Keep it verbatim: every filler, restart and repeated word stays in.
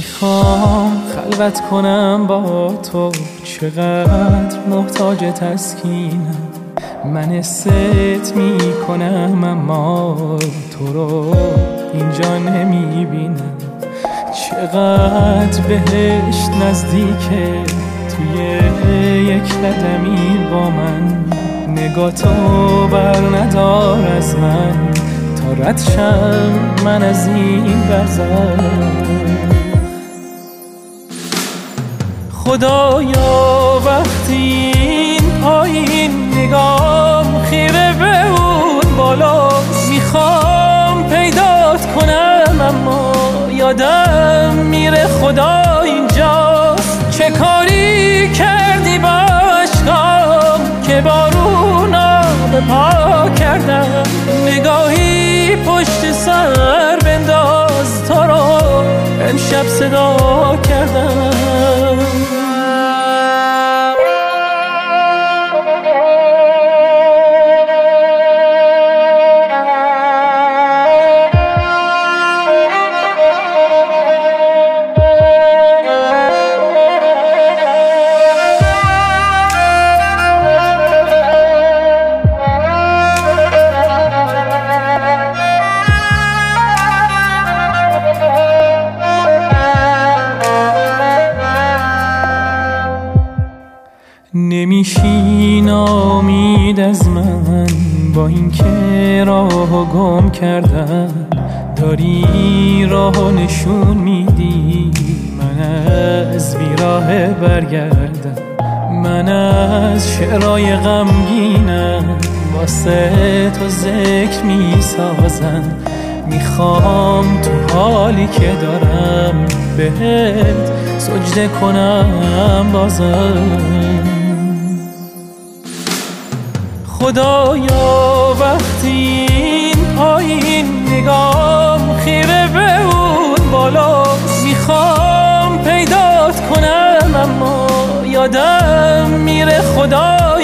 میخوام خلوت کنم با تو، چقدر محتاج تسکینم. من است میکنم اما تو رو اینجا نمیبینم. چقدر بهشت نزدیکه توی یک قدمی با من. نگاه تو بر ندار از من تا رد شم من از این برزخ. خدایا وقتی این پایین نگام خیره به اون بالا، میخوام پیدات کنم اما یادم میره خدا اینجاست. چه کاری کردی با عشقام که بارونا به پا کردم. نگاهی پشت سر بنداز تو رو امشب صدا کردم. نمیشی نامید از من با اینکه راهو گم کردم. داری راهو نشون میدی من از بیراه برگردم. من از شعرهای غمگینم واسه تو ذکر میسازم. میخوام تو حالی که دارم بهت سجده کنم بازم. خدایا وقتی این پایین نگام خیره به اون بالا، میخوام پیدات کنم اما یادم میره خدا